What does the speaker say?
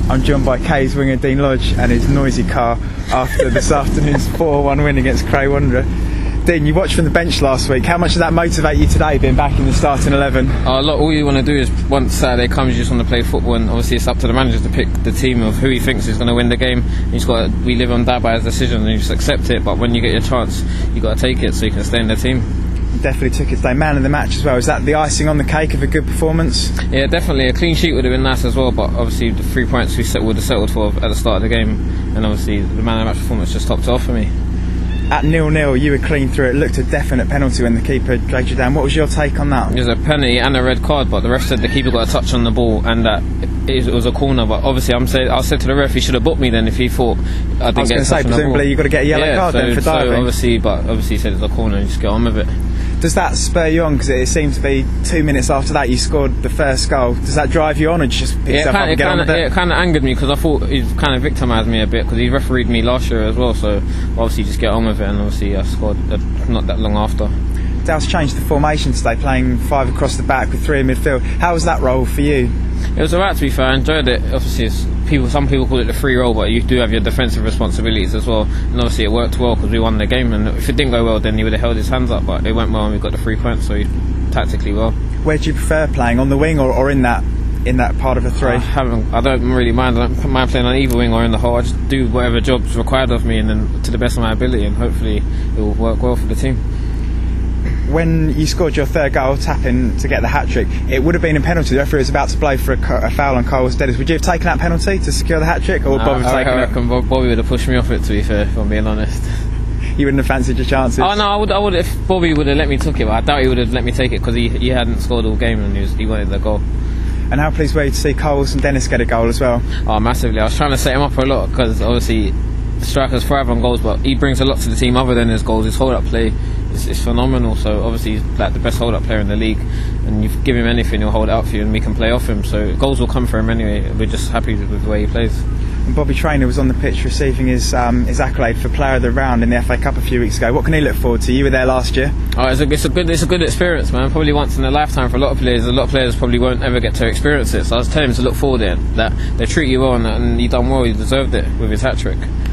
I'm joined by K's winger Dean Lodge and his noisy car after this afternoon's 4-1 win against Cray Wanderer. Dean, you watched from the bench last week. How much did that motivate you today, being back in the starting 11? All you want to do is, once Saturday comes, you just want to play football, and obviously it's up to the manager to pick the team of who he thinks is going to win the game. We live on that by his decision, and you just accept it, but when you get your chance, you got to take it so you can stay in the team. Definitely took it today. Man of the match as well. Is that the icing on the cake of a good performance? Yeah, definitely. A clean sheet would have been nice as well, but obviously the 3 points we would have settled for at the start of the game, and obviously the man of the match performance just topped it off for me. At 0-0, you were clean through. It looked a definite penalty when the keeper dragged you down. What was your take on that? It was a penalty and a red card, but the ref said the keeper got a touch on the ball and that it was a corner. But obviously, I said to the ref he should have booked me then if he thought I didn't get a touch on the ball. Presumably you've got to get a yellow card then for diving. So obviously he said it's a corner and just get on with it. Does that spur you on? Because it seemed to be 2 minutes after that you scored the first goal. Does that drive you on, or just pick yourself up and get on with it? It kind of angered me because I thought he kind of victimised me a bit because he refereed me last year as well. So obviously just get on with it, and obviously I scored not that long after. Dale's changed the formation today, playing 5 across the back with 3 in midfield. How was that role for you? It was alright, to be fair. I enjoyed it. Obviously, some people call it the free role, but you do have your defensive responsibilities as well. And obviously, it worked well because we won the game. And if it didn't go well, then he would have held his hands up. But it went well, and we got the 3 points, so tactically well. Where do you prefer playing, on the wing or in that part of the 3? I don't really mind. I don't mind playing on either wing or in the hole. I just do whatever job's required of me, and then to the best of my ability, and hopefully it will work well for the team. When you scored your 3rd goal, tapping to get the hat-trick, it would have been a penalty. The referee was about to blow for a foul on Carl Stedders. Would you have taken that penalty to secure the hat-trick, or would Bobby have taken it? I reckon Bobby would have pushed me off it, to be fair, if I'm being honest. You wouldn't have fancied your chances? Oh no, I would if Bobby would have let me take it, but I doubt he would have let me take it because he hadn't scored all game and he wanted the goal. And how pleased were you to see Carl Wilson-Dennis get a goal as well? Oh, massively. I was trying to set him up a lot because obviously the strikers thrive on goals, but he brings a lot to the team other than his goals. His hold-up play is phenomenal, so obviously he's like the best hold-up player in the league, and you give him anything, he'll hold it out for you and we can play off him, so goals will come for him anyway. We're just happy with the way he plays. And Bobby Traynor was on the pitch receiving his accolade for Player of the Round in the FA Cup a few weeks ago. What can he look forward to? You were there last year. Oh, it's a good experience, man. Probably once in a lifetime for a lot of players. A lot of players probably won't ever get to experience it, so I was telling him to look forward to it, that they treat you well and you done well, you deserved it with his hat-trick.